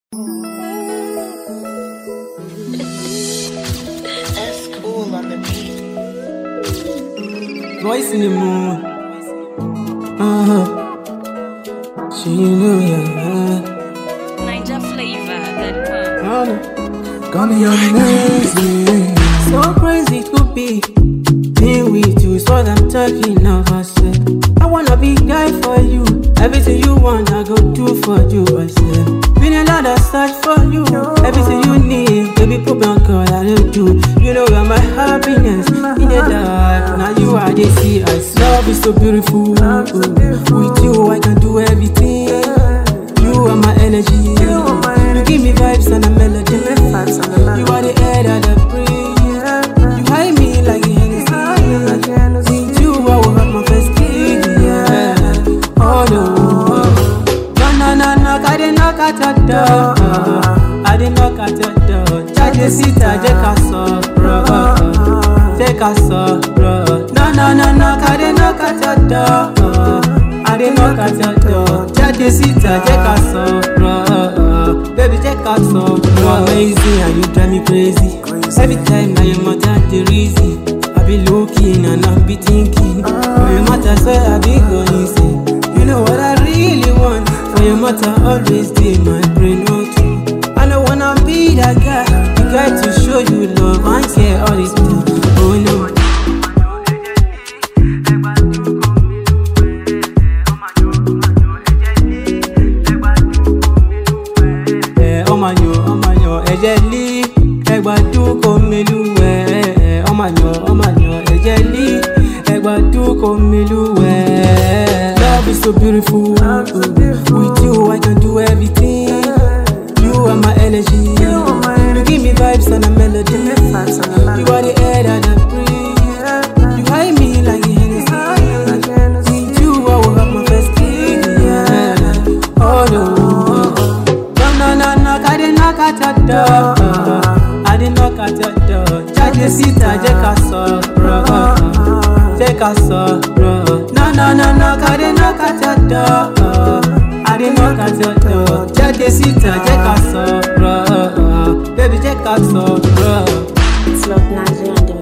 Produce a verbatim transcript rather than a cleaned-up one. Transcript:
That's cool on the beat. Voice in the moon. Uh-huh. She knew, yeah. Niger flavor that come. Uh-huh. Got me amazing. So crazy it could be. Being with you is what I'm talking of. I said, I wanna be guy for you. Everything you want, I go do for you. I said, been a lot of search for you. Everything you need, baby, put my girl, I don't do. You know you're my happiness in the dark. Now you are the see. I love is so beautiful. With you, I can do everything. You are my energy. You give me vibes and a melody. You are the air that I breathe. You hide me like a Hennessy. With you, I will have my first kiss. Yeah. Oh no. No, no, no, no. I didn't knock at your door. I didn't knock at your door. Charge the seat, I take a sorrow. Take a sorrow. No, no, no, no. I didn't knock at your door. I didn't knock at your door. Charge the seat, I take a sorrow. Baby, take a sorrow. You're amazing and you drive me crazy. Every time I am at the reason, I be looking and I be thinking. For your matter, so I be going easy. You know what I really want. For your matter, always be my brain. Okay, I don't wanna be that guy, the guy to show you love and care all the time. Oh no. Omanyo, omanyo, ejeli, egbadu komiluwe. Omanyo, omanyo, ejeli, egbadu komiluwe. Love is so beautiful. With you, I can do everything. You are my energy. You give me vibes and a melody. You are the air that I breathe. You hide me like a Hennessy. With you, I will have my first kiss. Yeah. Oh no. I didn't knock at your door. I didn't knock at your door. Charge the seat, I take a sorrow. Take a sorrow. No, no, no, no. I didn't knock at your door. I didn't knock at your door. Charge the seat, I take a sorrow. Baby, take a sorrow. It's Love Niger.